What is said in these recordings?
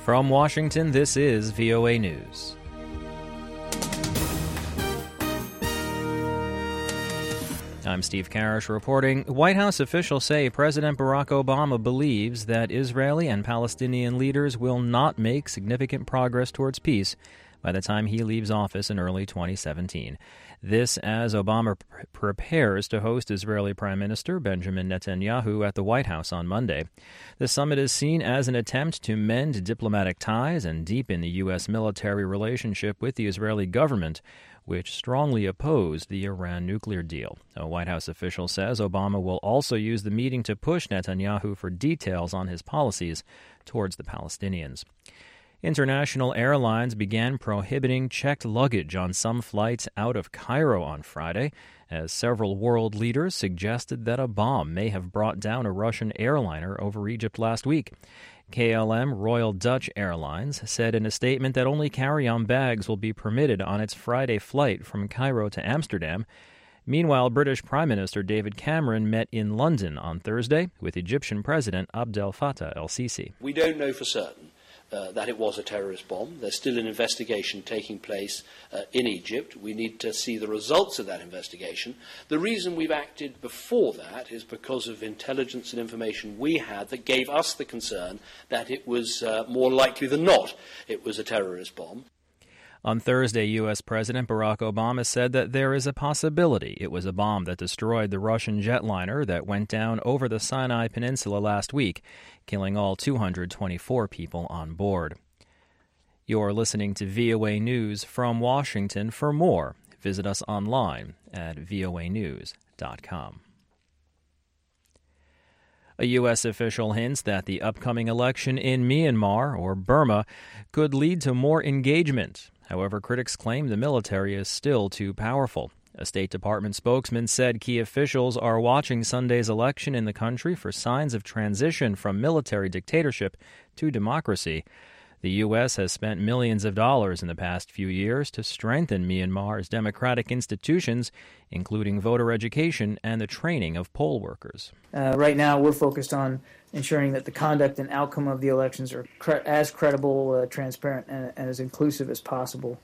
From Washington, this is VOA News. I'm Steve Karish reporting. White House officials say President Barack Obama believes that Israeli and Palestinian leaders will not make significant progress towards peace by the time he leaves office in early 2017. This as Obama prepares to host Israeli Prime Minister Benjamin Netanyahu at the White House on Monday. The summit is seen as an attempt to mend diplomatic ties and deepen the U.S. military relationship with the Israeli government, which strongly opposed the Iran nuclear deal. A White House official says Obama will also use the meeting to push Netanyahu for details on his policies towards the Palestinians. International airlines began prohibiting checked luggage on some flights out of Cairo on Friday, as several world leaders suggested that a bomb may have brought down a Russian airliner over Egypt last week. KLM Royal Dutch Airlines said in a statement that only carry-on bags will be permitted on its Friday flight from Cairo to Amsterdam. Meanwhile, British Prime Minister David Cameron met in London on Thursday with Egyptian President Abdel Fattah el-Sisi. We don't know for certain that it was a terrorist bomb. There's still an investigation taking place in Egypt. We need to see the results of that investigation. The reason we've acted before that is because of intelligence and information we had that gave us the concern that it was more likely than not it was a terrorist bomb. On Thursday, U.S. President Barack Obama said that there is a possibility it was a bomb that destroyed the Russian jetliner that went down over the Sinai Peninsula last week, killing all 224 people on board. You're listening to VOA News from Washington. For more, visit us online at voanews.com. A U.S. official hints that the upcoming election in Myanmar, or Burma, could lead to more engagement. However, critics claim the military is still too powerful. A State Department spokesman said key officials are watching Sunday's election in the country for signs of transition from military dictatorship to democracy. The U.S. has spent millions of dollars in the past few years to strengthen Myanmar's democratic institutions, including voter education and the training of poll workers. Right now, we're focused on ensuring that the conduct and outcome of the elections are as credible, transparent, and as inclusive as possible.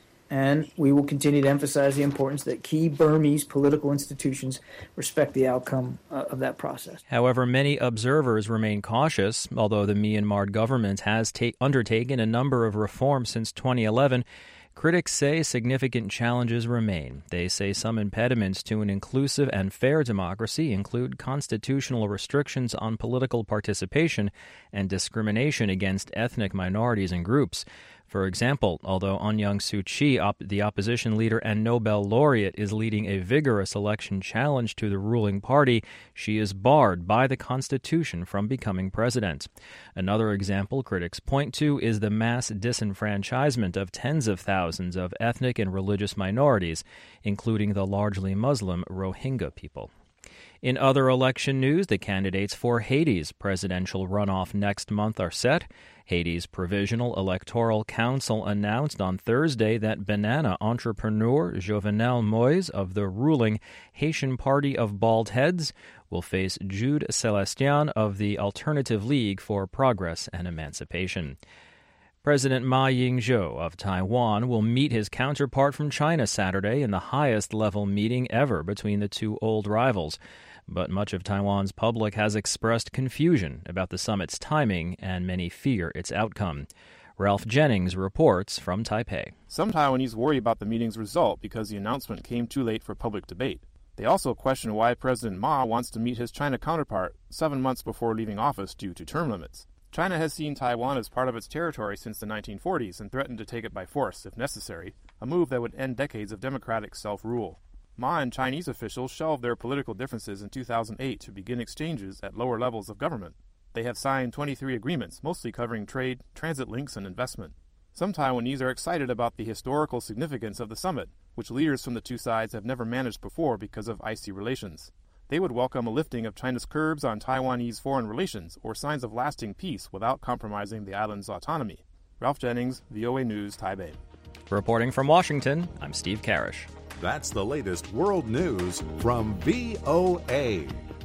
And we will continue to emphasize the importance that key Burmese political institutions respect the outcome of that process. However, many observers remain cautious. Although the Myanmar government has undertaken a number of reforms since 2011, critics say significant challenges remain. They say some impediments to an inclusive and fair democracy include constitutional restrictions on political participation and discrimination against ethnic minorities and groups. For example, although Aung San Suu Kyi, the opposition leader and Nobel laureate, is leading a vigorous election challenge to the ruling party, she is barred by the Constitution from becoming president. Another example critics point to is the mass disenfranchisement of tens of thousands of ethnic and religious minorities, including the largely Muslim Rohingya people. In other election news, the candidates for Haiti's presidential runoff next month are set. Haiti's Provisional Electoral Council announced on Thursday that banana entrepreneur Jovenel Moïse of the ruling Haitian Party of Bald Heads will face Jude Celestin of the Alternative League for Progress and Emancipation. President Ma Ying-jeou of Taiwan will meet his counterpart from China Saturday in the highest-level meeting ever between the two old rivals. But much of Taiwan's public has expressed confusion about the summit's timing, and many fear its outcome. Ralph Jennings reports from Taipei. Some Taiwanese worry about the meeting's result because the announcement came too late for public debate. They also question why President Ma wants to meet his China counterpart 7 months before leaving office due to term limits. China has seen Taiwan as part of its territory since the 1940s and threatened to take it by force, if necessary, a move that would end decades of democratic self-rule. Ma and Chinese officials shelved their political differences in 2008 to begin exchanges at lower levels of government. They have signed 23 agreements, mostly covering trade, transit links, and investment. Some Taiwanese are excited about the historical significance of the summit, which leaders from the two sides have never managed before because of icy relations. They would welcome a lifting of China's curbs on Taiwanese foreign relations or signs of lasting peace without compromising the island's autonomy. Ralph Jennings, VOA News, Taipei. Reporting from Washington, I'm Steve Karish. That's the latest world news from VOA.